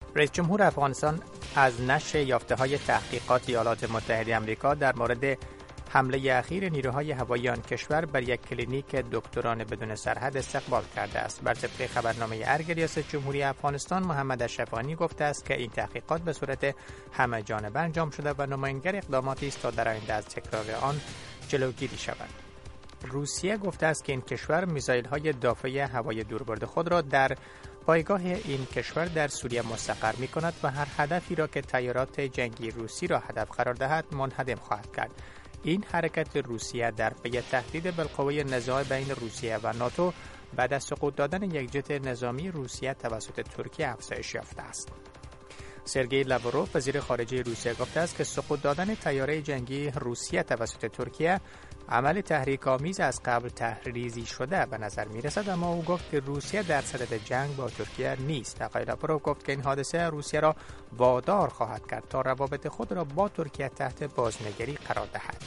رئیس جمهور افغانستان از نشر یافته‌های تحقیقات ایالات متحده آمریکا در مورد حمله اخیر نیروهای هوایی آن کشور بر یک کلینیک دکتران بدون سرحد استقبال کرده است. بر طبق خبرنامه ارگ ریاست جمهوری افغانستان محمد اشرفانی گفته است که این تحقیقات به صورت همه جانبه انجام شده و نمایانگر اقداماتی است تا در آینده از تکرار آن جلوگیری شود. روسیه گفته است که این کشور میزایل‌های دافع هوایی دوربرد خود را در پایگاه این کشور در سوریه مستقر می‌کند و هر هدفی را که تیارات جنگی روسی را هدف قرار دهد منهدم خواهد کرد. این حرکت روسیه در پی تهدید بالقوه نزاع بین روسیه و ناتو بعد از سقوط دادن یک جت نظامی روسیه توسط ترکیه افزایش یافته است. سرگئی لاوروف وزیر خارجه روسیه گفته است که سقوط دادن طیاره جنگی روسیه توسط ترکیه عمل تحریک‌آمیز از قبل تحریزی شده به نظر می‌رسد، اما او گفت که روسیه در صدد جنگ با ترکیه نیست. آقای لاوروف گفت که این حادثه روسیه را وادار خواهد کرد تا روابط خود را با ترکیه تحت بازنگری قرار دهد.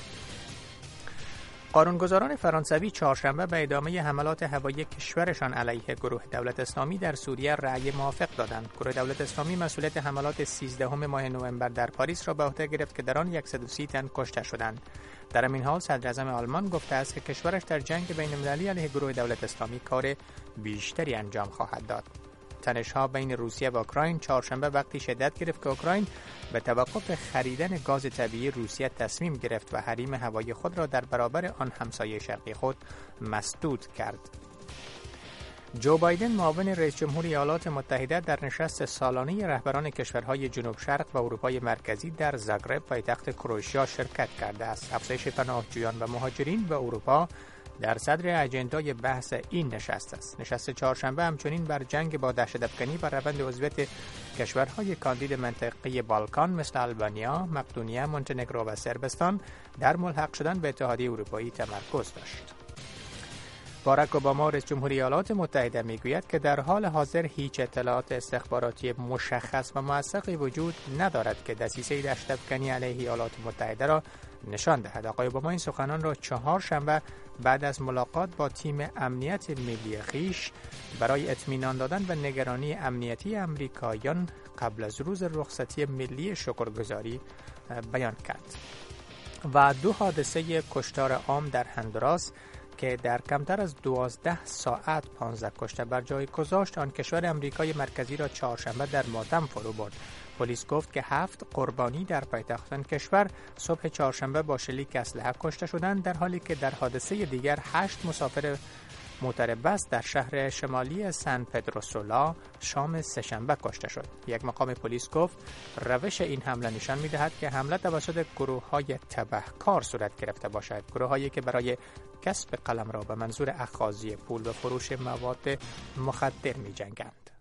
قانونگذاران فرانسوی چهارشنبه به ادامه حملات هوایی کشورشان علیه گروه دولت اسلامی در سوریه رأی موافق دادند. گروه دولت اسلامی مسئولیت حملات 13 ماه نوامبر در پاریس را به عهده گرفت که در آن 130 تن کشته شدند. در همین حال صدر اعظم آلمان گفته است که کشورش در جنگ بین المللی علیه گروه دولت اسلامی کار بیشتری انجام خواهد داد. تنش‌ها بین روسیه و اوکراین چهارشنبه وقتی شدت گرفت که اوکراین به توقف خریدن گاز طبیعی روسیه تصمیم گرفت و حریم هوایی خود را در برابر آن همسایه شرقی خود مسدود کرد. جو بایدن معاون رئیس جمهور ایالات متحده در نشست سالانه رهبران کشورهای جنوب شرق و اروپای مرکزی در زاگرب پایتخت کرواتیا شرکت کرده است. افزایش پناهجویان و مهاجرین به اروپا در صدر اجندای بحث این نشست است. نشست چهارشنبه همچنین بر جنگ با دهشت‌افکنی و روند عضویت کشورهای کاندید منطقه بالکان مثل آلبانیا، مقدونیه، مونتنگرو و صربستان در ملحق شدن به اتحادیه اروپایی تمرکز داشت. باراک اوباما رئیس جمهوری ایالات متحده میگوید که در حال حاضر هیچ اطلاعات استخباراتی مشخص و موثقی وجود ندارد که دسیسه دهشت‌افکنی علیه ایالات متحده را نشان دهد. آقای اوباما این سخنان را چهارشنبه بعد از ملاقات با تیم امنیت ملی خویش برای اطمینان دادن و نگرانی امنیتی امریکاییان قبل از روز رخصتی ملی شکرگزاری بیان کرد. و 2 حادثه کشتار عام در هندوراس که در کمتر از 12 ساعت 15 کشته بر جای گذاشت آن کشور امریکای مرکزی را چهارشنبه در ماتم فرو برد. پلیس گفت که 7 قربانی در پایتخت آن کشور صبح چهارشنبه با شلیک اسلحه کشته شدند، در حالی که در حادثه دیگر 8 مسافر موتر بس در شهر شمالی سن پدروسولا شام سه‌شنبه کشته شد. یک مقام پلیس گفت روش این حمله نشان می‌دهد که حمله توسط گروه‌های تبهکار صورت گرفته باشد، گروه‌هایی که برای کسب قلمرو به منظور اخاذی پول و فروش مواد مخدر می‌جنگند.